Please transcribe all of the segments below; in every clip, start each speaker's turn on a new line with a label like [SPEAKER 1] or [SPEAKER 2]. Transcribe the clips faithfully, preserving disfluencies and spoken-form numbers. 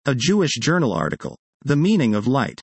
[SPEAKER 1] A Jewish journal article. The meaning of light.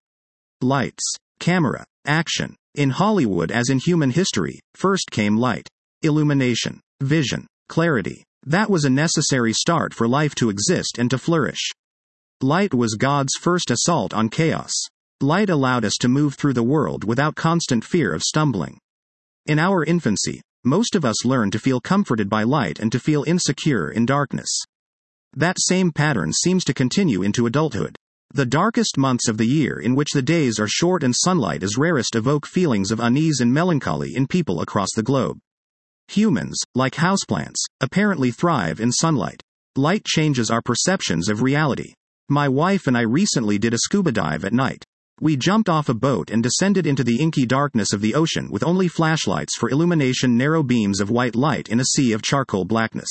[SPEAKER 1] Lights, camera, action. In Hollywood as in human history, first came light. Illumination, vision, clarity. That was a necessary start for life to exist and to flourish. Light was God's first assault on chaos. Light allowed us to move through the world without constant fear of stumbling. In our infancy, most of us learn to feel comforted by light and to feel insecure in darkness. That same pattern seems to continue into adulthood. The darkest months of the year in which the days are short and sunlight is rarest evoke feelings of unease and melancholy in people across the globe. Humans, like houseplants, apparently thrive in sunlight. Light changes our perceptions of reality. My wife and I recently did a scuba dive at night. We jumped off a boat and descended into the inky darkness of the ocean with only flashlights for illumination, narrow beams of white light in a sea of charcoal blackness.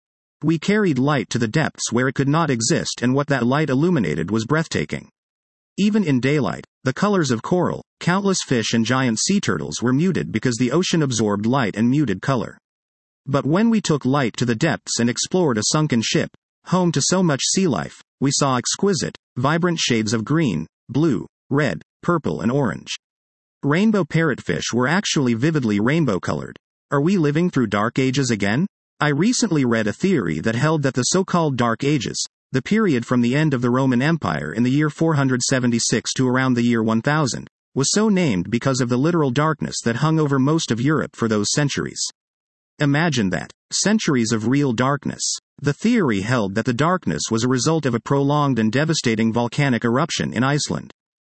[SPEAKER 1] We carried light to the depths where it could not exist, and what that light illuminated was breathtaking. Even in daylight, the colors of coral, countless fish and giant sea turtles were muted because the ocean absorbed light and muted color. But when we took light to the depths and explored a sunken ship, home to so much sea life, we saw exquisite, vibrant shades of green, blue, red, purple and orange. Rainbow parrotfish were actually vividly rainbow-colored. Are we living through dark ages again? I recently read a theory that held that the so-called Dark Ages, the period from the end of the Roman Empire in the year four hundred seventy-six to around the year one thousand, was so named because of the literal darkness that hung over most of Europe for those centuries. Imagine that. Centuries of real darkness. The theory held that the darkness was a result of a prolonged and devastating volcanic eruption in Iceland.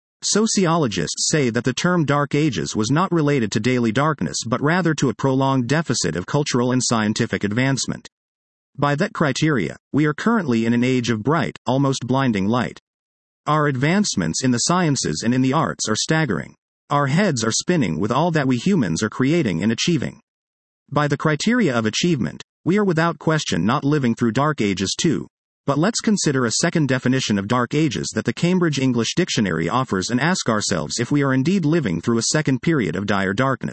[SPEAKER 1] Sociologists say that the term Dark Ages was not related to daily darkness but rather to a prolonged deficit of cultural and scientific advancement. By that criteria, we are currently in an age of bright, almost blinding light. Our advancements in the sciences and in the arts are staggering. Our heads are spinning with all that we humans are creating and achieving. By the criteria of achievement, we are without question not living through Dark Ages too. But let's consider a second definition of Dark Ages that the Cambridge English Dictionary offers and ask ourselves if we are indeed living through a second period of dire darkness.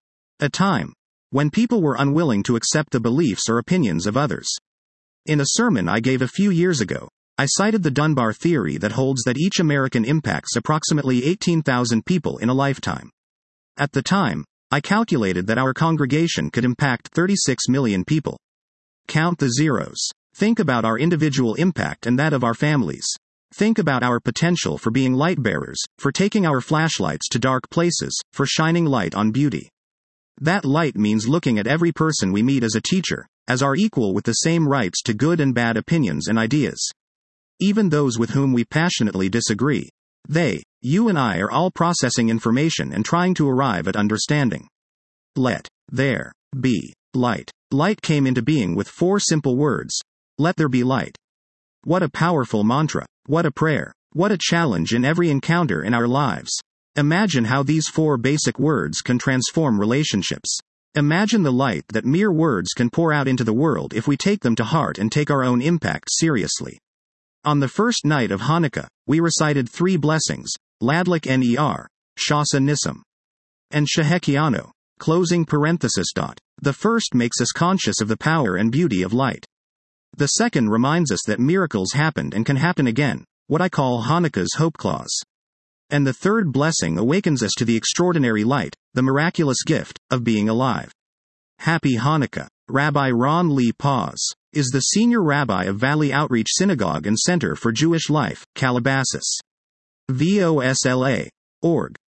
[SPEAKER 1] A time when people were unwilling to accept the beliefs or opinions of others. In a sermon I gave a few years ago, I cited the Dunbar theory that holds that each American impacts approximately eighteen thousand people in a lifetime. At the time, I calculated that our congregation could impact thirty-six million people. Count the zeros. Think about our individual impact and that of our families. Think about our potential for being light bearers, for taking our flashlights to dark places, for shining light on beauty. That light means looking at every person we meet as a teacher, as our equal with the same rights to good and bad opinions and ideas. Even those with whom we passionately disagree. They, you and I are all processing information and trying to arrive at understanding. Let there be light. Light came into being with four simple words. Let there be light. What a powerful mantra. What a prayer. What a challenge in every encounter in our lives. Imagine how these four basic words can transform relationships. Imagine the light that mere words can pour out into the world if we take them to heart and take our own impact seriously. On the first night of Hanukkah, we recited three blessings, Ladlik Ner, Shasa Nissim, and Shehekianu, closing parenthesis dot. The first makes us conscious of the power and beauty of light. The second reminds us that miracles happened and can happen again, what I call Hanukkah's hope clause. And the third blessing awakens us to the extraordinary light, the miraculous gift, of being alive. Happy Hanukkah. Rabbi Ron Lee Paz is the senior rabbi of Valley Outreach Synagogue and Center for Jewish Life, Calabasas. V O S L A dot org.